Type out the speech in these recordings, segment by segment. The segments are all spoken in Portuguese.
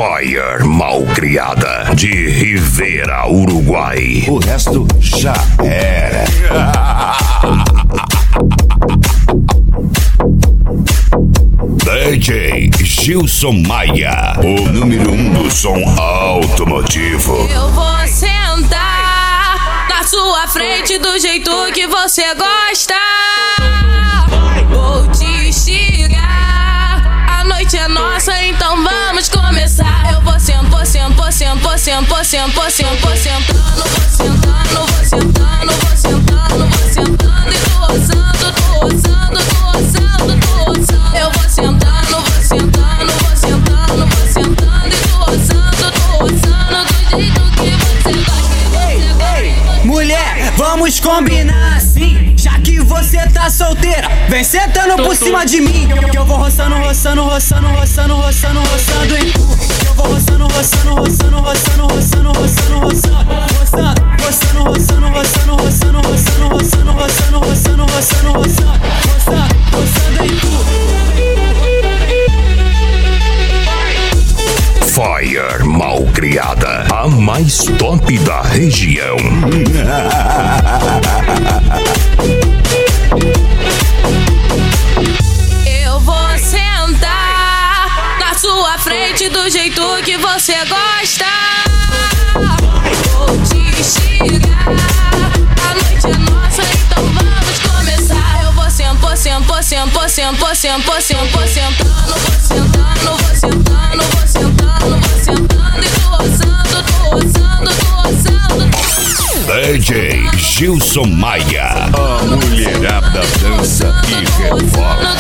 Fire Malcriada, de Rivera, Uruguai. O resto já era. DJ Gilson Maia, o número 1 do som automotivo. Eu vou sentar na sua frente do jeito que você gosta. Vou te instigar, a noite é nossa, então vamos começar. Eu vou sentando, vou sentando, vou sentando, vou sentando, vou sentando, vou sentando, vou sentando, vou sentando e tô roçando, tô roçando, tô roçando, tô roçando. Eu vou sentando, vou sentando, vou sentando, vou sentando e tô roçando do jeito que você gosta. Mulher, vamos combinar assim, já que você tá solteira, vem sentando por cima de mim, que eu vou roçando, roçando, roçando, roçando, roçando, roçando em tu. Eu vou roçando, roçando, roçando, roçando, roçando, roçando, roçando, roçando, roçando, roçando, roçando, roçando, roçando, roçando, roçando, roçando, roçando, roçando em tu. Fire Malcriada, a mais top da região. Eu vou sentar na sua frente do jeito que você gosta. Vou te instigar, a noite é nossa, então vamos começar. Eu vou sentando, vou sentando, vou sentando, vou sentando, vou sentando, vou sentando, vou sentando, vou sentando, vou sentando, vou sentando e tô roçando, tô roçando, tô roçando. DJ Gilson Maia, A mulherada dança e rebola.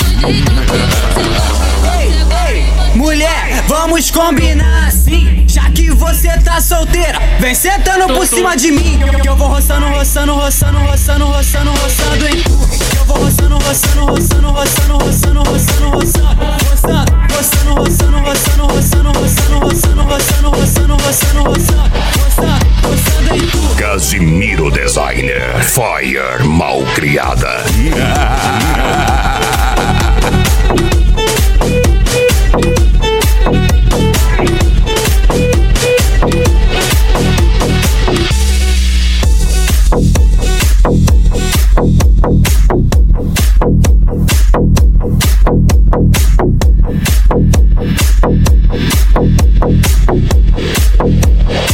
Mulher, vamos combinar assim, já que você tá solteira, vem sentando por cima de mim, que eu vou roçando, roçando, roçando, roçando, roçando, roçando em tu. Eu vou roçando, roçando, roçando, roçando, roçando, roçando, roçando, roçando, roçando, roçando, roçando, roçando, roçando, roçando, roçando, roçando, roçando em tu. Casimiro Designer, Fire Malcriada.